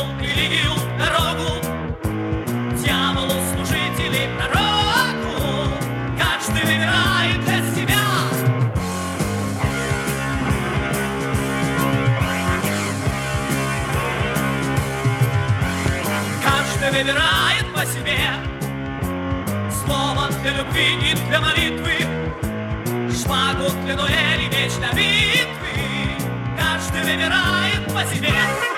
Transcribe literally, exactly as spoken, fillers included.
выбрал религию, дорогу, дьяволу, служители, пророку. Каждый выбирает для себя. Каждый выбирает по себе слово для любви и для молитвы, шпагу для дуэли, меч для битвы. Каждый выбирает по себе.